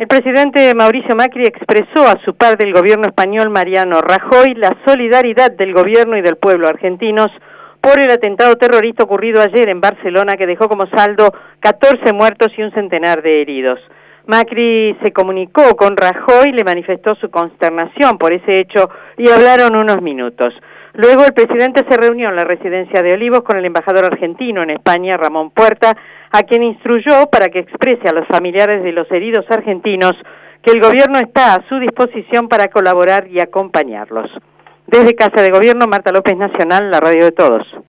El presidente Mauricio Macri expresó a su par del gobierno español Mariano Rajoy la solidaridad del gobierno y del pueblo argentinos por el atentado terrorista ocurrido ayer en Barcelona, que dejó como saldo 14 muertos y un centenar de heridos. Macri se comunicó con Rajoy, le manifestó su consternación por ese hecho y hablaron unos minutos. Luego el presidente se reunió en la residencia de Olivos con el embajador argentino en España, Ramón Puerta, a quien instruyó para que exprese a los familiares de los heridos argentinos que el gobierno está a su disposición para colaborar y acompañarlos. Desde Casa de Gobierno, Marta López, Nacional, la radio de todos.